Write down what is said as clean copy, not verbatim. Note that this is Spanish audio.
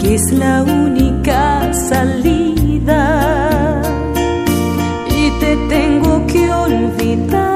que es la única salida y te tengo que olvidar.